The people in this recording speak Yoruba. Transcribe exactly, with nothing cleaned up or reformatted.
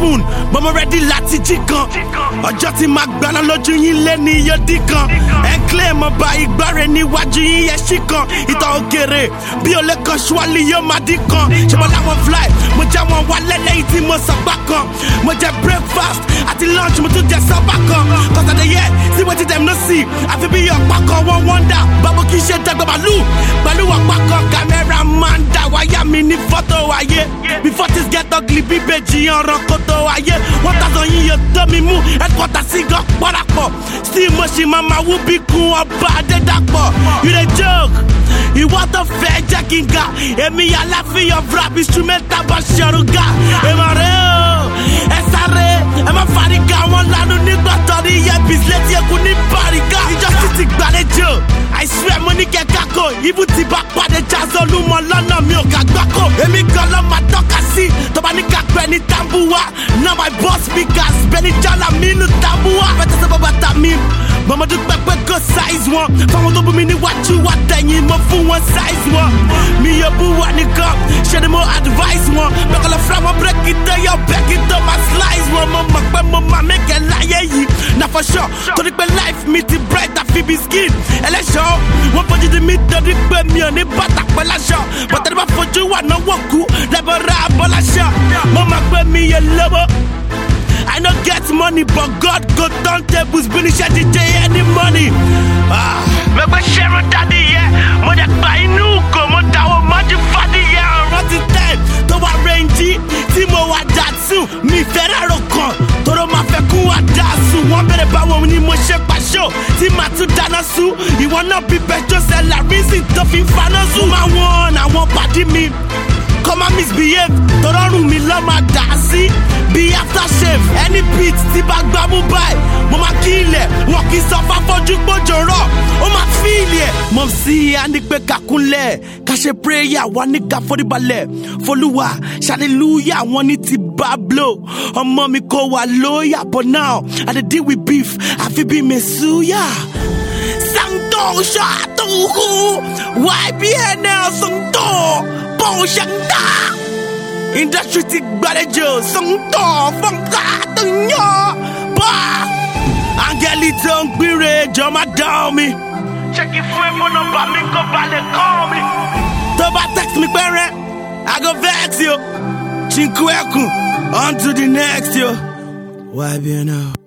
moon but mo ready láti jí kan ọjọ́ tí máa gbaná lójú yín lé ní yóò kan ẹ̀ ń claim ọba ìgbáre níwájú yín yẹ ṣí kan ìtàn òkèrè bí olè kan ṣúwálì yóò máa dín kan ṣùgbọ́n láwọn fly mo jẹ́ wọn wá lẹ́lẹ́yìn tí mo sọ̀gbà kan mo jẹ breakfast àti lunch mo tún jẹ sọ́gbà kan cause I dey hear see wetin dem no see àfi bí ọ̀pá kan wọ́n wonder báwo kì í ṣe dẹ́gbẹ́ màlú pẹ̀lú ọ̀pá kan camera man dá wáyà mi ní fọ́tò ayé before things get ugly bíbèjì ọ̀ràn kótó ayé one thousand yín yóò tó mi mú headquarter sí gan pọ́nrapọ̀ sí mo ṣì máa ma wú bí kun ọba adédàpọ̀ you dey joke ìwọ tó fẹ́ jẹ́ kí n ga èmi aláfihàn rap instrumental bá ṣọ̀rọ̀ ga èèmọ̀ rẹ̀ o ẹ sáré ẹ má fariga wọn lánàá nígbà tó ní yẹbis létí egun ní bàrígà ìjọ sì ti gbàlejò I swear mo ní kẹ̀kẹ́ kò ibù tí bá pàdé jazolúmọ lọ́nà mi ò ká gbáko èmi gan ló máa tọ́ka sí tó bá ní ká pẹ́ ní tambuwa now my boss speakers bẹ́ni jọ́lá mi nù tambuwa bẹ́tẹ̀ sọ bàbá tà mí mọ̀mọ́dún pẹ́pẹ́ kò size wọn fáwọn tó bú mi níwájú wa tẹ̀yìn mo fún wọn size wọn mi yóò bú wa nìkan ṣe ni mo advice wọn bẹ́ẹ̀ lọ fúnra wọn break it down yọ back it up my slice wọn mo mọ̀ pé mo máa mẹ́kẹ̀ láyé yìí na for sure torí pé life mi ti bright àfi bí skin ẹlẹ́ṣọ́ wọ́n fojú di mi torí pé mi ò ní bàtà pẹ́ láṣọ bọ́tẹ́ni bá fojú wà náwó kú lẹ́bọ̀ ra abọ́ láṣọ mo mọ̀ pé mi yẹ lọ́wọ́. I no get money, but God go turn tables, finish D J any money. Ah, me gbe share daddy yeah, mo de gba inú ko, mo dawo maju fadi yeah, run ti time. To wa range, tí mo wa datsu, mi Ferraro kan, toro ma fẹ́ kú wa dasu. Wọ́n bẹ̀rẹ̀ báwo ni mo ṣe pa show, tí ma tún dáná sú. Ìwọ náà bí petrol seller, reason tó fi faná sú. Ma wọ́n àwọn pàdé mi. Come and misbehave, tọrọrùn mi lọ máa dà sí. Bí aftershave, any beat tí bá gbá mú báyìí. Mo máa kí ilẹ̀, wọn kì í sọ fáfọ́jú gbójò rọ̀. Ó máa fi ilẹ̀. Mọ̀ sí i, a ní pé ká kúnlẹ̀. Ká ṣe prayer, wọ́n ní ká foríbalẹ̀. Folúwa, hallelujah, wọ́n ní ti bá blow. Ọmọ mi kò wà lóyà, but now I dey deal with beef. Àfi bí Mèsúyà. Santo Ṣàtúnkù, Y B N L Santo. Industry ti gbàlejò sọ́ńtọ̀ fọ́nká tó yàn bá. Áńgẹ́lì tó ń gbére jọ máa dán mi. Ṣèkì fún ẹ̀fọ́ nọ́mbà mi kó balẹ̀ kọ́ mi. Tó bá text mi pẹ́rẹ́, I go vex yo. Chinkú ẹkùn, on to the next yo. Y B N L.